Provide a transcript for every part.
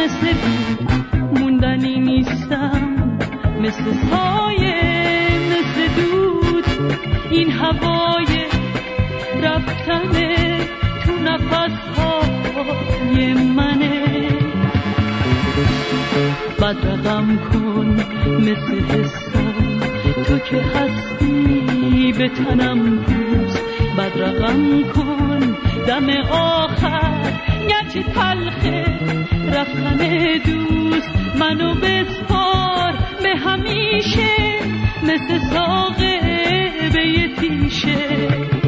مثل موندنی نیستم، مثل سایه، مثل دود. این هوای رفتنه تو نفسهای منه. بدرقم کن مثل حسم، تو که هستی به تنم بوس. بدرقم کن دم آخر، گرچه تلخه رفتن دوست. منو بسپار به همیشه، مثل ساقه به یه تیشه.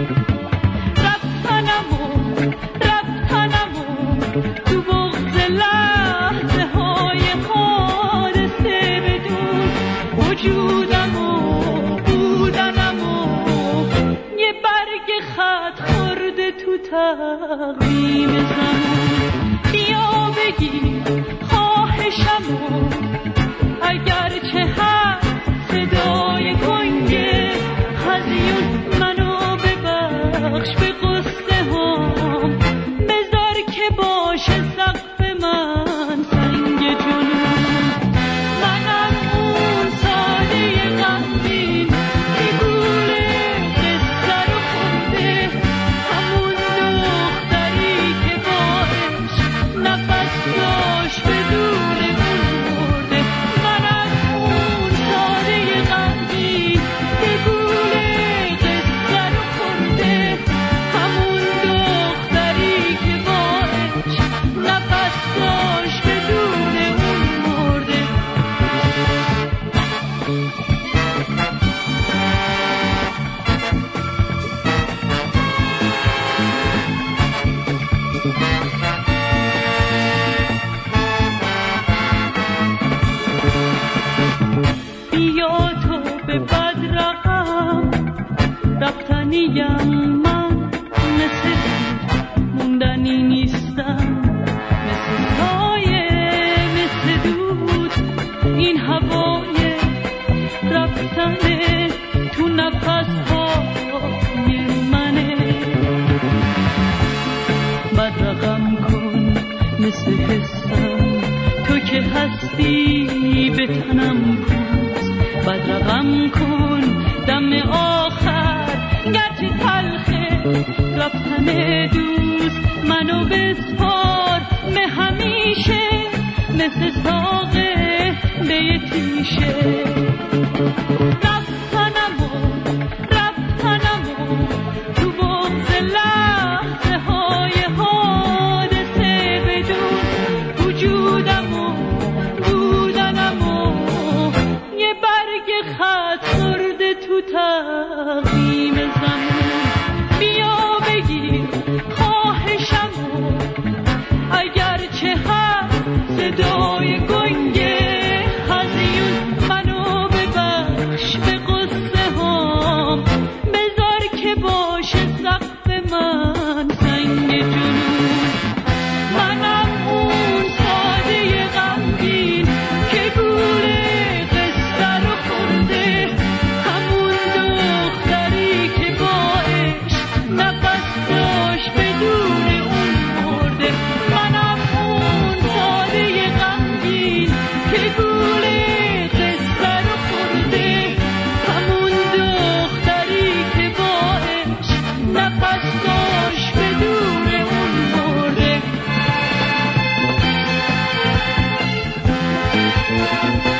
رفتنمو تو بغض لحظه های حادثه بدون. وجودمو بودنمو یه برگ خط خورده تو تقویم زمان. بیا بگیر خواهشمو، اگرچه هست صدای گنگه هزیون. منو ببخش به قصه هم، بذار که باشه سقف من سنگ جنون. منم اون ساده غمگین که گوله قصه رو خورده، همون دختری که باش نفس داشت بدون اون مرده. منم اون ساده غمگین که گوله قصه رو خورده، همون دختری که باش نفس داشت بدون اون مرده. بیا تو به بدرقم، رفتنیم من، مثل موندنی نیستم، مثل سایه، مثل دود. این هوای رفتنه تو نفسهای منه. بدرقم کن مثل حسم، تو که هستی به تنم بوس. بدرقم کن دم آخر، گرچه تلخه رفتن دوست. منو بسپار به همیشه، مثل ساقه به یه تیشه. رفتنمو تو بغض لحظه های حادثه بدون. وجودمو بودنمو یه برگ خط خورده تو تقویم زمان. بیا بگیر خواهشمو، اگرچه هست صدای گنگه هزیون. منو ببخش به قصه هم، بذار که باشه سقف من سنگ جنون. منم اون ساده غمگین که گوله قصه رو خورده، همون دختری که باش نفس داشت بدون اون مرده. منم اون ساده غمگین که گوله قصه رو خورده، همون دختری که باش نفس داشت بدون اون مرده.